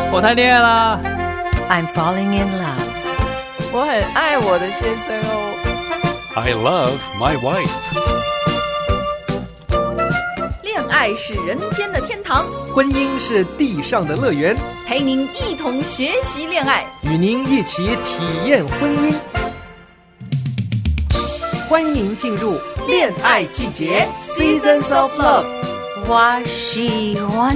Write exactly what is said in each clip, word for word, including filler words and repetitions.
我谈恋爱啦。 I'm falling in love. 我很爱我的先生哦。 I love my wife. 恋爱是人间的天堂， 婚姻是地上的乐园， 陪您一同学习恋爱， 与您一起体验婚姻。欢迎您进入恋爱季节 Seasons of Love。 我喜欢。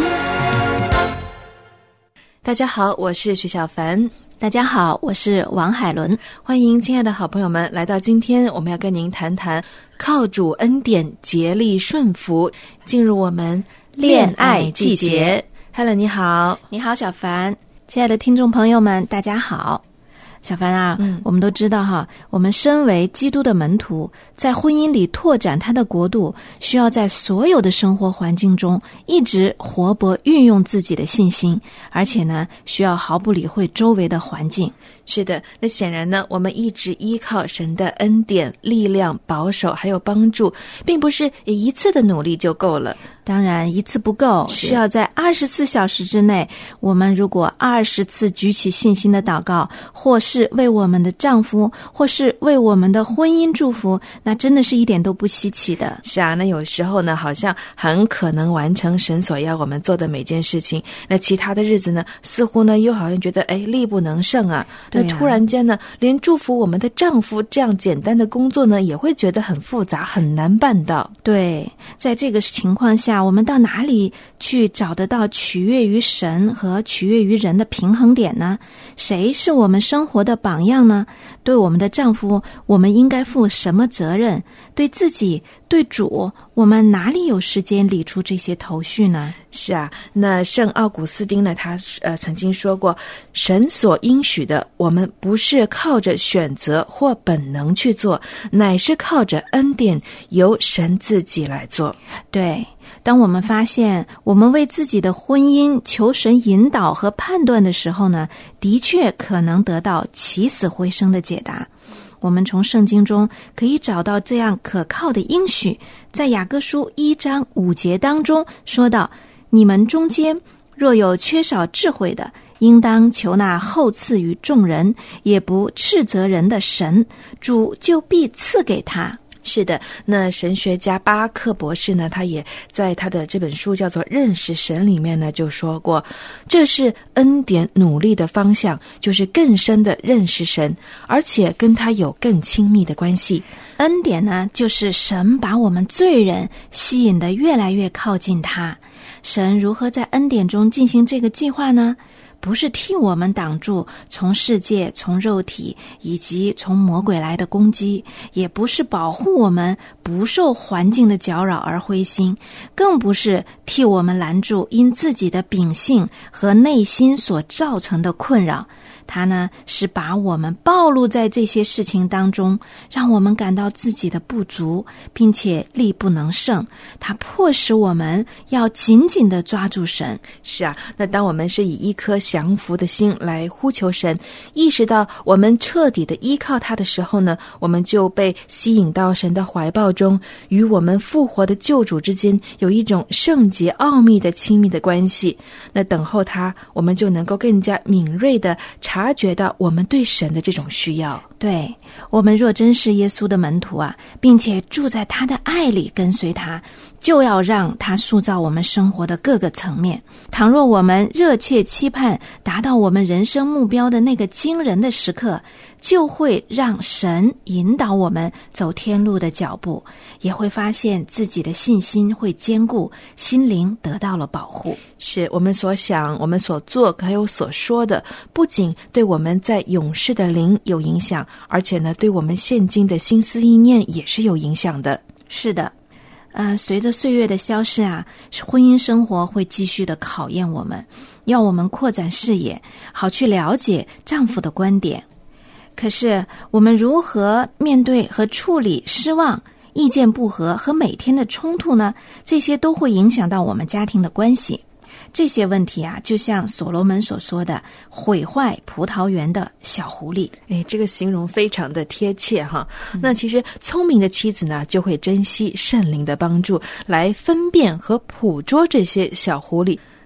大家好，我是徐小凡。 大家好，我是王海伦。 欢迎亲爱的好朋友们来到今天我们要跟您谈谈靠主恩典竭力顺服，进入我们恋爱季节。 Helen 你好。 你好小凡。亲爱的听众朋友们大家好。小凡啊、嗯、我们都知道哈，我们身为基督的门徒，在婚姻里拓展他的国度，需要在所有的生活环境中一直活泼运用自己的信心，而且呢需要毫不理会周围的环境。 是的，那显然呢我们一直依靠神的恩典、力量、保守还有帮助，并不是一次的努力就够了。 当然一次不够，需要在二十四小时之内，我们如果二十次举起信心的祷告，或是为我们的丈夫，或是为我们的婚姻祝福，那真的是一点都不稀奇的。 是啊，那有时候呢好像很可能完成神所要我们做的每件事情，那其他的日子呢似乎呢又好像觉得哎力不能胜啊。那突然间呢连祝福我们的丈夫这样简单的工作呢也会觉得很复杂，很难办到。 对，在这个情况下，我们到哪里去找得到取悦于神和取悦于人的平衡点呢？谁是我们生活的榜样呢？对我们的丈夫，我们应该负什么责任？对自己，对主，我们哪里有时间理出这些头绪呢？ 是啊，那圣奥古斯丁呢，他呃曾经说过，神所应许的，我们不是靠着选择或本能去做，乃是靠着恩典，由神自己来做。 对，当我们发现我们为自己的婚姻求神引导和判断的时候呢，的确可能得到起死回生的解答。我们从圣经中可以找到这样可靠的应许，在雅各书一章五节当中说到，你们中间若有缺少智慧的，应当求那厚赐于众人，也不斥责人的神，主就必赐给他。 是的，那神学家巴克博士呢，他也在他的这本书叫做《认识神》里面呢就说过，这是恩典努力的方向，就是更深的认识神，而且跟他有更亲密的关系。 恩典呢，就是神把我们罪人吸引得越来越靠近他。神如何在恩典中进行这个计划呢？不是替我们挡住从世界、从肉体以及从魔鬼来的攻击，也不是保护我们不受环境的搅扰而灰心，更不是替我们拦住因自己的秉性和内心所造成的困扰。他呢，是把我们暴露在这些事情当中，让我们感到自己的不足，并且力不能胜。他迫使我们要紧紧地抓住神。 是啊，那当我们是以一颗降服的心来呼求神，意识到我们彻底的依靠他的时候呢，我们就被吸引到神的怀抱中，与我们复活的救主之间有一种圣洁奥秘的亲密的关系。那等候他，我们就能够更加敏锐地察觉到我们对神的这种需要。 对，我们若真是耶稣的门徒啊，并且住在他的爱里跟随他，就要让他塑造我们生活的各个层面。倘若我们热切期盼达到我们人生目标的那个惊人的时刻，就会让神引导我们走天路的脚步，也会发现自己的信心会坚固，心灵得到了保护。 是我们所想、我们所做还有所说的，不仅对我们在永世的灵有影响，而且呢，对我们现今的心思意念也是有影响的。 是的，呃，随着岁月的消逝啊，婚姻生活会继续的考验我们，要我们扩展视野，好去了解丈夫的观点。可是我们如何面对和处理失望、意见不合和每天的冲突呢？这些都会影响到我们家庭的关系。这些问题啊，就像所罗门所说的，毁坏葡萄园的小狐狸。 哎，这个形容非常的贴切哈。嗯、那其实聪明的妻子呢，就会珍惜圣灵的帮助，来分辨和捕捉这些小狐狸。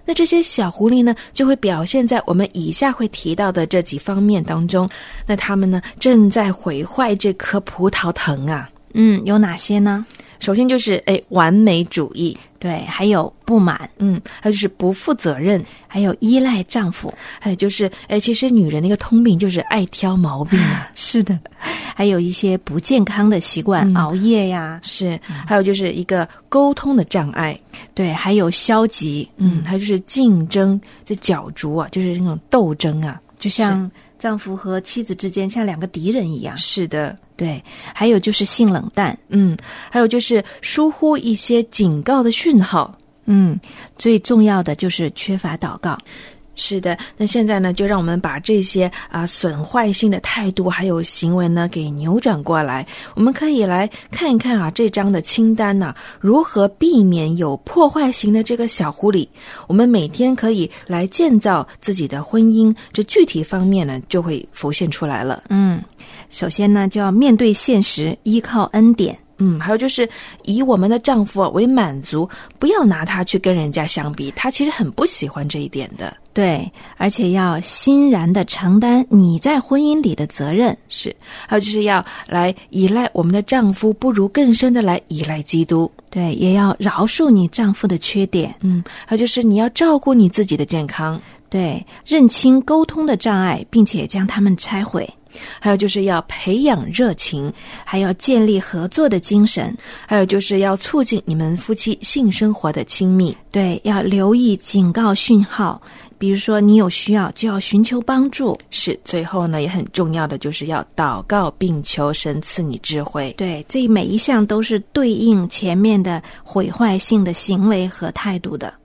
那这些小狐狸呢，就会表现在我们以下会提到的这几方面当中。那他们呢，正在毁坏这棵葡萄藤啊。 嗯，有哪些呢？ 首先就是诶完美主义， 对，还有不满， 嗯，还有就是不负责任， 还有依赖丈夫， 还有就是诶其实女人的一个通病就是爱挑毛病啊。 是的，还有一些不健康的习惯，嗯、熬夜呀， 是，还有就是一个沟通的障碍， 对，还有消极， 嗯，还有就是竞争，这角逐啊，就是那种斗争啊， 就像丈夫和妻子之间像两个敌人一样。 是的， 对，还有就是性冷淡， 嗯，还有就是疏忽一些警告的讯号， 嗯，最重要的就是缺乏祷告。 是的，那现在呢，就让我们把这些啊损坏性的态度还有行为呢给扭转过来。我们可以来看一看啊这张的清单啊，如何避免有破坏型的这个小狐狸。我们每天可以来建造自己的婚姻，这具体方面呢就会浮现出来了。 嗯，首先呢就要面对现实，依靠恩典。 嗯，还有就是以我们的丈夫为满足，不要拿他去跟人家相比，他其实很不喜欢这一点的。 对，而且要欣然地承担你在婚姻里的责任。 是，还有就是要来依赖我们的丈夫，不如更深的来依赖基督。 对，也要饶恕你丈夫的缺点。 嗯，还有就是你要照顾你自己的健康。 对，认清沟通的障碍，并且将它们拆毁。 还有就是要培养热情， 还要建立合作的精神， 还有就是要促进你们夫妻性生活的亲密。 对，要留意警告讯号，比如说你有需要就要寻求帮助。 是，最后呢也很重要的就是要祷告并求神赐你智慧。 对，这每一项都是对应前面的毁坏性的行为和态度的。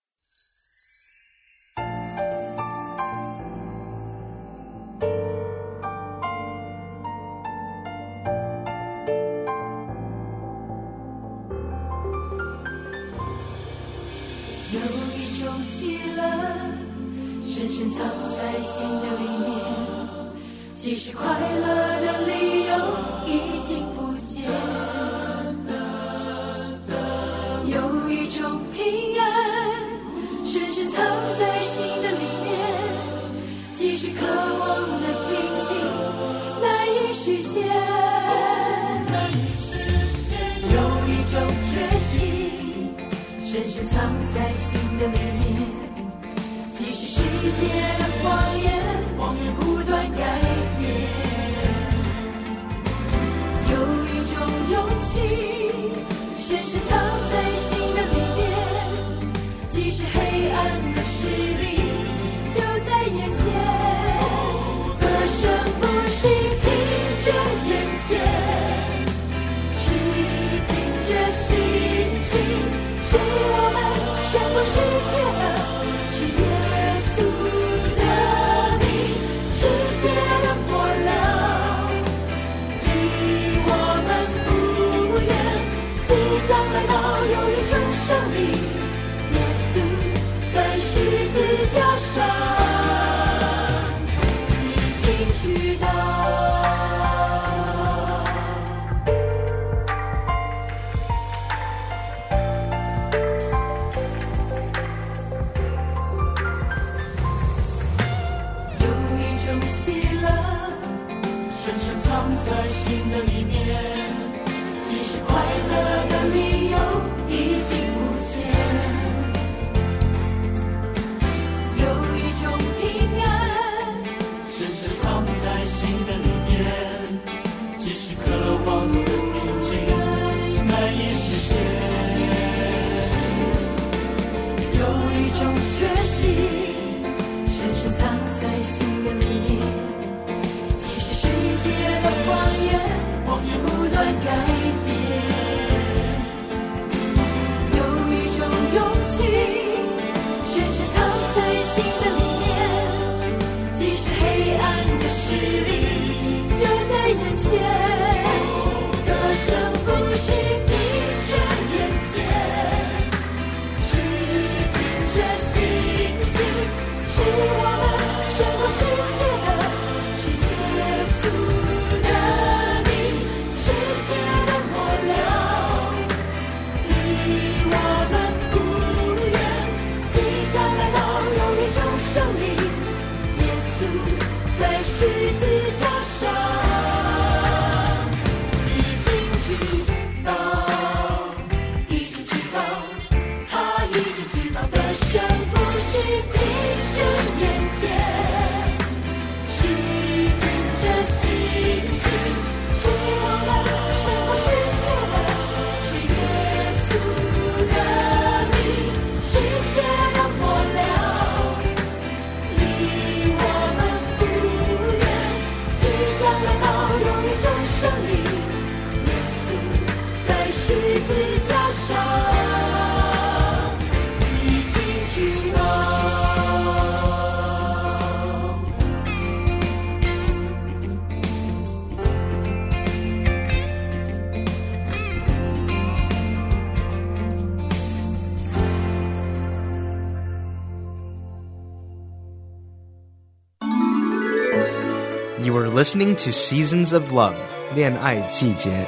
有一种喜乐，深深藏在心的里面，即使快乐的理由已经不见。有一种平安，深深藏在心的里面，即使渴望的平静难以实现。有一种决心，深深藏在心的里面，即使世界的谎言谎言不断改变。有一种勇气，深深藏在心的里面，即使黑暗的势力就在眼前。歌声不是凭着眼前，是凭着信心，是我们胜过世界的，是耶稣的名，世界的火亮离我们不远，即将来到，有一种胜利，耶稣在十字架上已经知道。在心的里面，即使快乐的理由已经不见。有一种平安，深深藏在心的里面，即使渴望的平静难以实现。有一种决心，深深藏在心的里面，世界的谎言，谎言不断改变。 You are listening to Seasons of Love, 恋爱季节。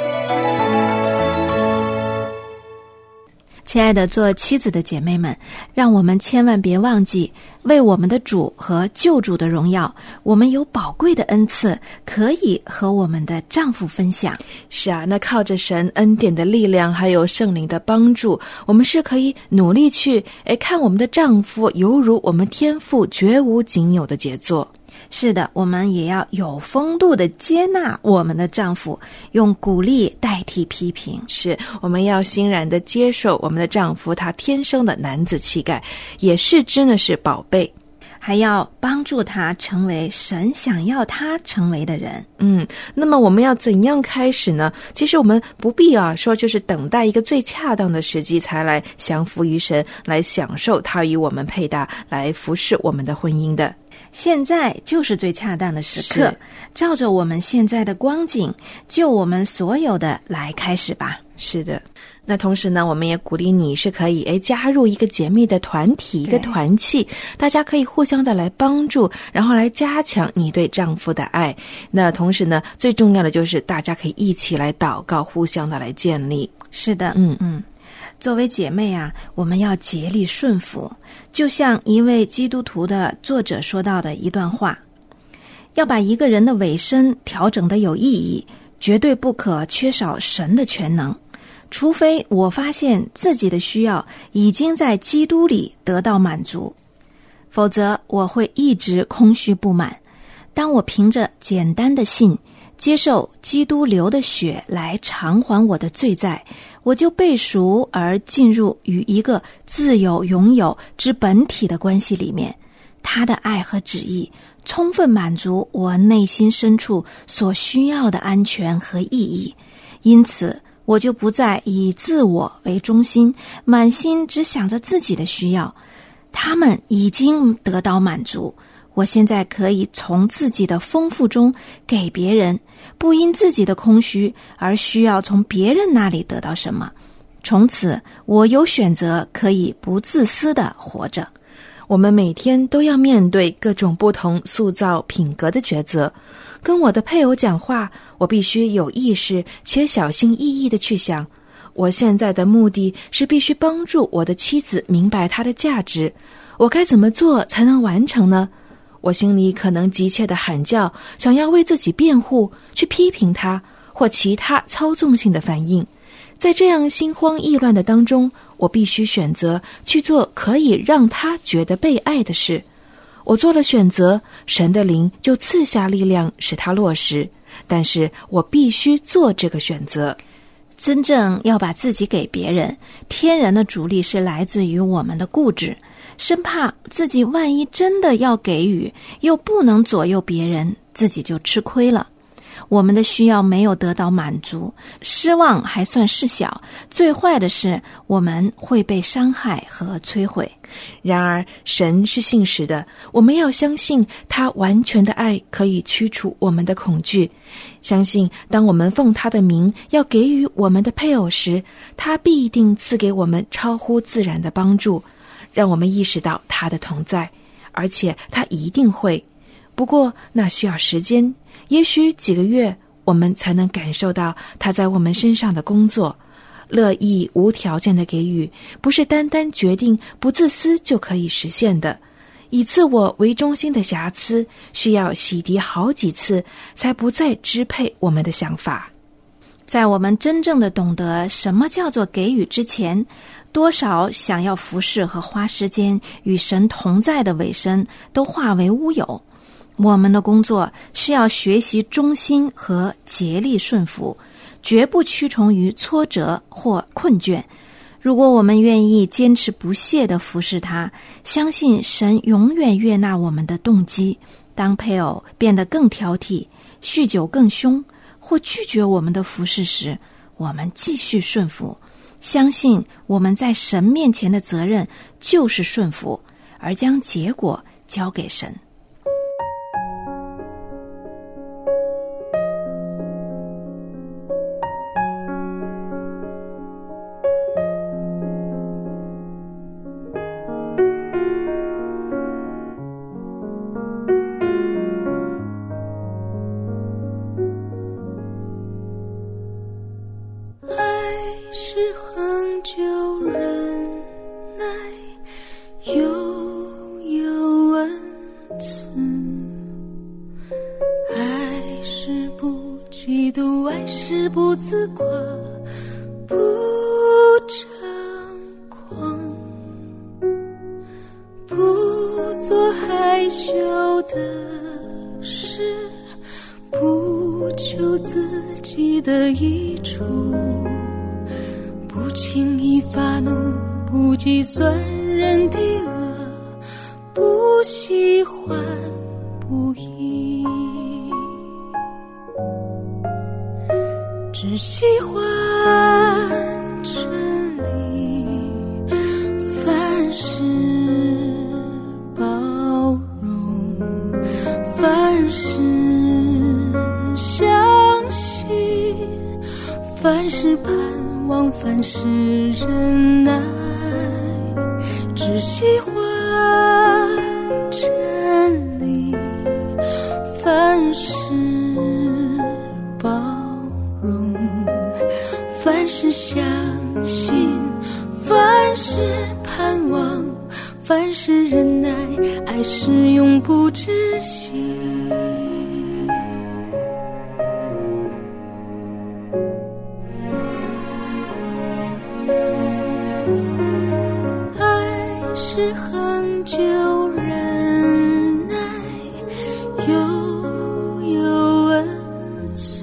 亲爱的做妻子的姐妹们，让我们千万别忘记，为我们的主和救主的荣耀，我们有宝贵的恩赐，可以和我们的丈夫分享。 是啊，那靠着神恩典的力量，还有圣灵的帮助，我们是可以努力去诶看我们的丈夫犹如我们天父绝无仅有的杰作。 是的，我们也要有风度的接纳我们的丈夫，用鼓励代替批评。 是，我们要欣然的接受我们的丈夫他天生的男子气概，也是真的是宝贝， 还要帮助他成为神想要他成为的人。 嗯，那么我们要怎样开始呢？其实我们不必啊说就是等待一个最恰当的时机才来降服于神，来享受他与我们配搭，来服侍我们的婚姻的。 现在就是最恰当的时刻，照着我们现在的光景，就我们所有的来开始吧。 是的，那同时呢，我们也鼓励你是可以诶加入一个姐妹的团体，一个团契，大家可以互相的来帮助，然后来加强你对丈夫的爱。那同时呢，最重要的就是大家可以一起来祷告，互相的来建立。 是的，嗯嗯。作为姐妹啊，我们要竭力顺服，就像一位基督徒的作者说到的一段话，要把一个人的委身调整得有意义，绝对不可缺少神的全能，除非我发现自己的需要已经在基督里得到满足，否则我会一直空虚不满。当我凭着简单的信接受基督流的血来偿还我的罪债，我就被赎而进入与一个自有拥有之本体的关系里面，他的爱和旨意充分满足我内心深处所需要的安全和意义，因此我就不再以自我为中心，满心只想着自己的需要，他们已经得到满足，我现在可以从自己的丰富中给别人，不因自己的空虚而需要从别人那里得到什么。从此我有选择，可以不自私地活着。 我们每天都要面对各种不同塑造品格的抉择。跟我的配偶讲话，我必须有意识且小心翼翼地去想，我现在的目的是必须帮助我的妻子明白她的价值，我该怎么做才能完成呢？我心里可能急切地喊叫，想要为自己辩护，去批评他或其他操纵性的反应。在这样心慌意乱的当中，我必须选择去做可以让他觉得被爱的事。我做了选择，神的灵就赐下力量使他落实，但是我必须做这个选择。 真正要把自己给别人，天然的阻力是来自于我们的固执，生怕自己万一真的要给予，又不能左右别人，自己就吃亏了。我们的需要没有得到满足，失望还算是小，最坏的是我们会被伤害和摧毁。 然而神是信实的，我们要相信他完全的爱可以驱除我们的恐惧，相信当我们奉他的名要给予我们的配偶时，他必定赐给我们超乎自然的帮助，让我们意识到他的同在，而且他一定会。不过那需要时间，也许几个月我们才能感受到他在我们身上的工作。乐意无条件的给予，不是单单决定不自私就可以实现的。以自我为中心的瑕疵，需要洗涤好几次，才不再支配我们的想法。 在我们真正的懂得什么叫做给予之前，多少想要服侍和花时间与神同在的委身都化为乌有。我们的工作是要学习忠心和竭力顺服，绝不屈从于挫折或困倦。如果我们愿意坚持不懈地服侍他，相信神永远悦纳我们的动机。当配偶变得更挑剔，酗酒更凶，或拒绝我们的服侍时，我们继续顺服，相信我们在神面前的责任就是顺服，而将结果交给神。 是不自夸，不张狂，不做害羞的事，不求自己的益处，不轻易发怒，不计算人的恶，不喜欢不义，只喜欢真理，凡事包容，凡事相信，凡事盼望，凡事忍耐，只喜欢真理，凡事包容，凡事相信，凡事盼望，凡事忍耐，爱是永不止息。爱是恒久忍耐，又有恩慈，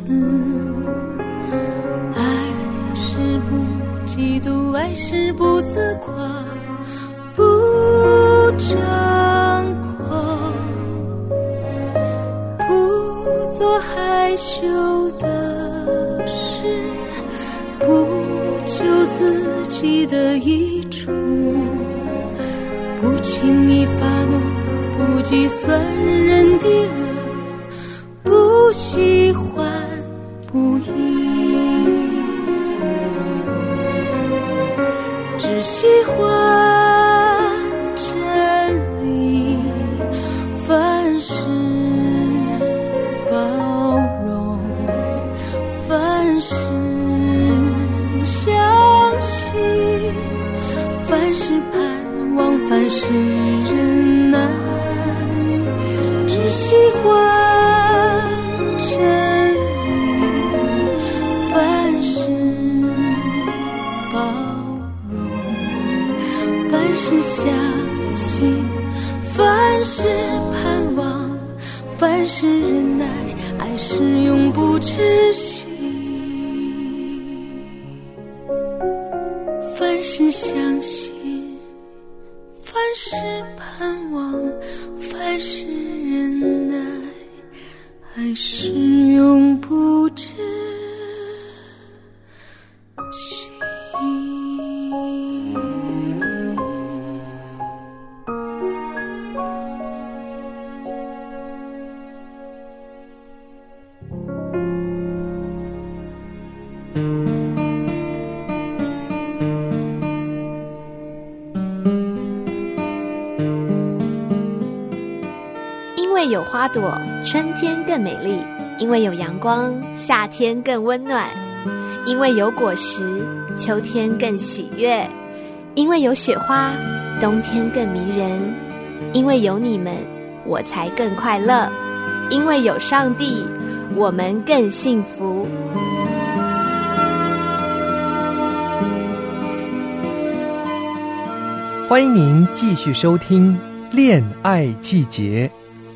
爱是不嫉妒，爱是不自夸，不张狂，不做害羞的事，不求自己的益处，不轻易发怒，不计算人的恶，不喜欢不义，只喜欢真理，凡事包容，凡事相信，凡事盼望，凡事忍耐，只喜欢真理，凡事包容，凡事相信，凡事盼望，凡事忍耐，爱是永不止息。凡事相信，凡事盼望，凡事忍耐，爱是永不止息。 因为有花朵，春天更美丽；因为有阳光，夏天更温暖；因为有果实，秋天更喜悦；因为有雪花，冬天更迷人；因为有你们，我才更快乐；因为有上帝，我们更幸福。 欢迎您继续收听《恋爱季节》。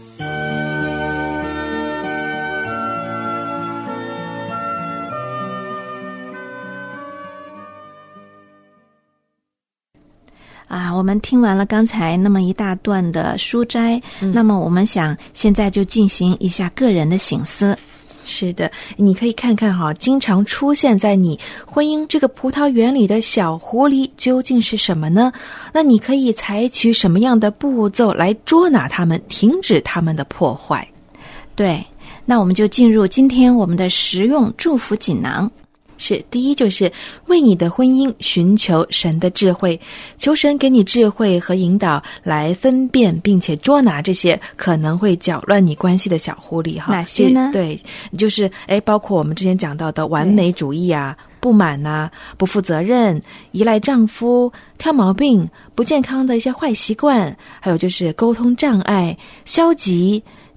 啊，我们听完了刚才那么一大段的书斋，嗯、那么我们想现在就进行一下个人的省思。 是的，你可以看看哈，经常出现在你婚姻这个葡萄园里的小狐狸究竟是什么呢？那你可以采取什么样的步骤来捉拿它们，停止它们的破坏？ 对，那我们就进入今天我们的实用祝福锦囊。 是，第一就是为你的婚姻寻求神的智慧，求神给你智慧和引导，来分辨并且捉拿这些可能会搅乱你关系的小狐狸哈。 哪些呢？ 对，就是诶包括我们之前讲到的完美主义啊、不满啊、不负责任、依赖丈夫、挑毛病、不健康的一些坏习惯，还有就是沟通障碍、消极、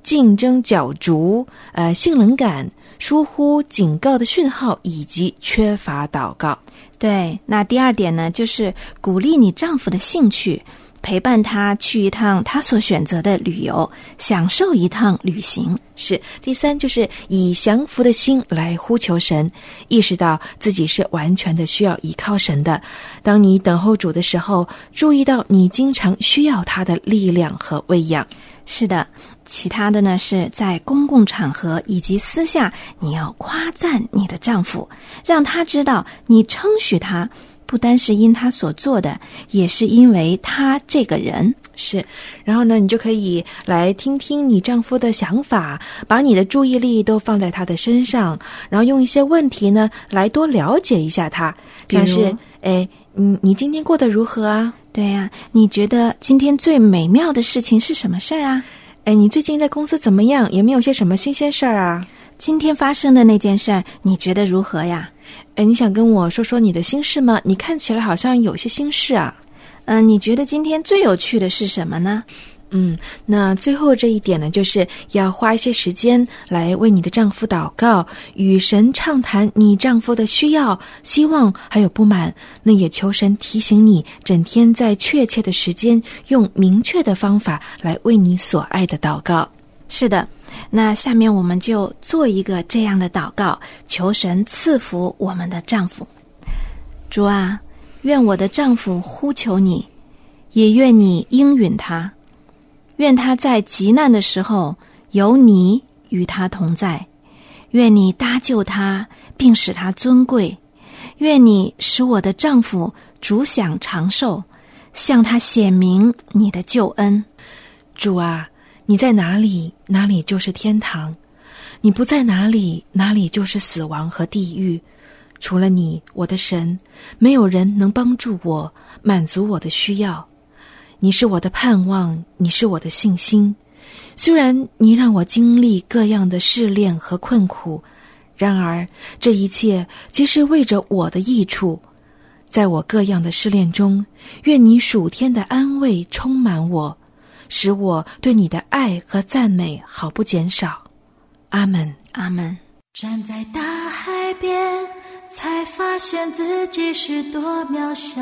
竞争角逐、呃性冷感、疏忽警告的讯号以及缺乏祷告。 对，那第二点呢，就是鼓励你丈夫的兴趣，陪伴他去一趟他所选择的旅游，享受一趟旅行。 是，第三就是以降服的心来呼求神，意识到自己是完全的需要依靠神的。当你等候主的时候，注意到你经常需要他的力量和喂养。 是的，其他的呢，是在公共场合以及私下，你要夸赞你的丈夫，让他知道你称许他，不单是因他所做的，也是因为他这个人。 是，然后呢，你就可以来听听你丈夫的想法，把你的注意力都放在他的身上，然后用一些问题呢来多了解一下他，像是哎，嗯，你今天过得如何啊？ 对呀、啊，你觉得今天最美妙的事情是什么事儿啊？ 哎，你最近在公司怎么样？有没有些什么新鲜事儿啊？ 今天发生的那件事儿，你觉得如何呀？ 哎，你想跟我说说你的心事吗？你看起来好像有些心事啊。 嗯、呃，你觉得今天最有趣的是什么呢？ 嗯，那最后这一点呢，就是要花一些时间来为你的丈夫祷告，与神畅谈你丈夫的需要、希望还有不满。那也求神提醒你，整天在确切的时间，用明确的方法来为你所爱的祷告。 是的，那下面我们就做一个这样的祷告，求神赐福我们的丈夫。主啊，愿我的丈夫呼求你，也愿你应允他，愿他在急难的时候有你与他同在，愿你搭救他并使他尊贵，愿你使我的丈夫主享长寿，向他显明你的救恩。 主啊，你在哪里，哪里就是天堂；你不在哪里，哪里就是死亡和地狱。除了你，我的神，没有人能帮助我，满足我的需要。你是我的盼望，你是我的信心。虽然你让我经历各样的试炼和困苦，然而这一切皆是为着我的益处。在我各样的试炼中，愿你属天的安慰充满我，使我对你的爱和赞美毫不减少。阿们， 阿们。 站在大海边，才发现自己是多渺小，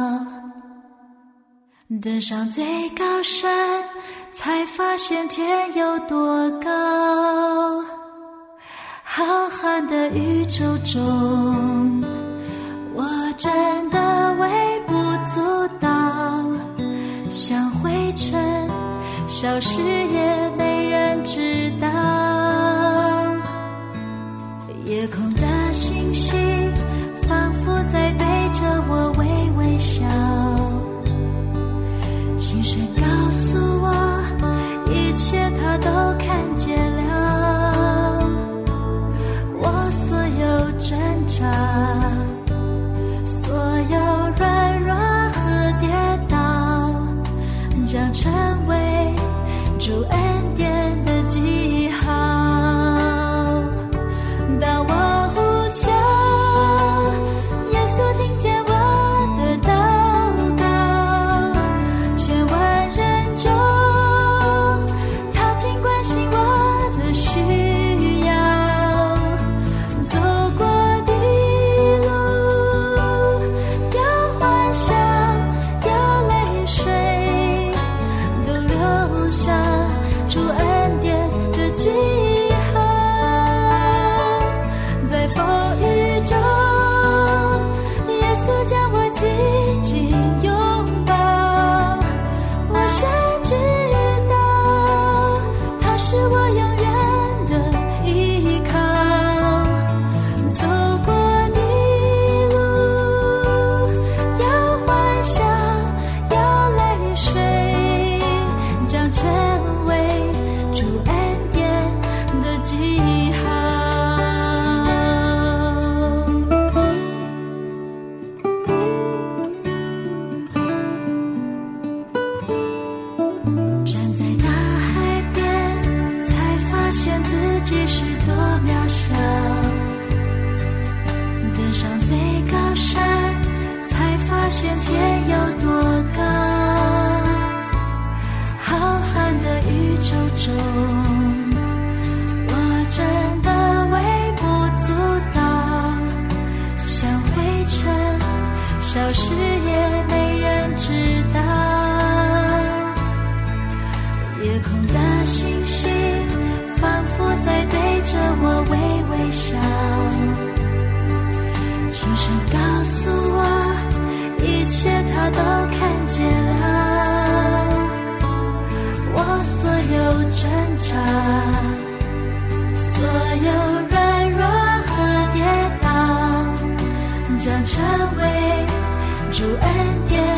登上最高山，才发现天有多高。浩瀚的宇宙中，我真的微不足道，像灰尘消失也没人知道。夜空的星星仿佛在对着我微微笑，轻声告诉我，一切他都看见了。我所有挣扎，所有软弱和跌倒，将成为主恩典的记号。当我呼求，耶稣听见我的祷告，千万人中，他尽关心我的需要。走过的路，有欢笑，有泪水，都留下主恩典的记号。在风雨中，耶稣将我紧紧拥抱，我深知道他是我永远的依靠。走过的路，有欢笑，有泪水，将成为星星仿佛在对着我微微笑，轻声告诉我一切他都看见了，我所有挣扎，所有软弱和跌倒，将成为主恩典